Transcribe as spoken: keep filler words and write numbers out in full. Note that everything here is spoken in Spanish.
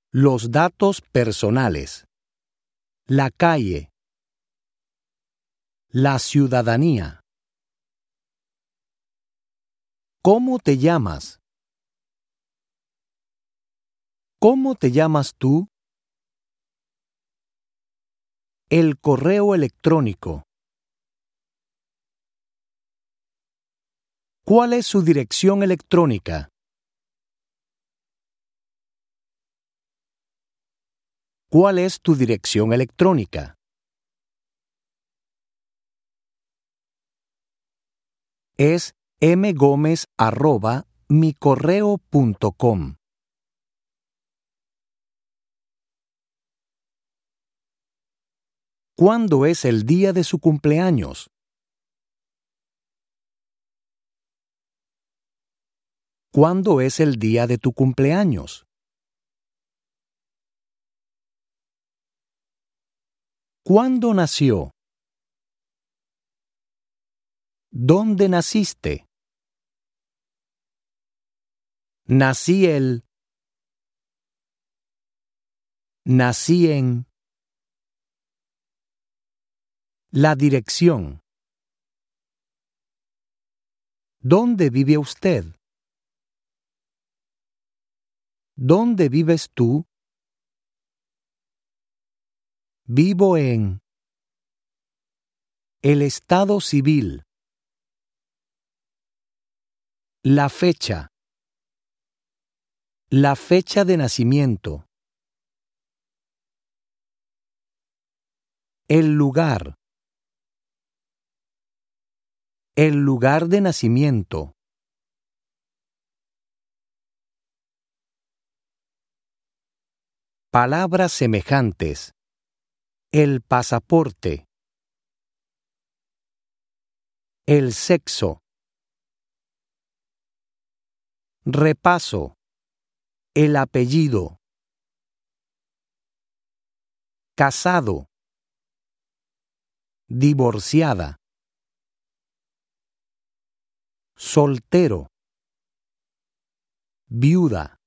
Los datos personales. La calle. La ciudadanía. ¿Cómo te llamas? ¿Cómo te llamas tú? El correo electrónico. ¿Cuál es su dirección electrónica? ¿Cuál es tu dirección electrónica? Es mgomez arroba micorreo punto com. ¿Cuándo es el día de su cumpleaños? ¿Cuándo es el día de tu cumpleaños? ¿Cuándo nació? ¿Dónde naciste? Nací el. Nací en. La dirección. ¿Dónde vive usted? ¿Dónde vives tú? Vivo en. El estado civil. La fecha. La fecha de nacimiento. El lugar. El lugar de nacimiento. Palabras semejantes. El pasaporte. El sexo. Repaso. El apellido. Casado. Divorciada. Soltero. Viuda.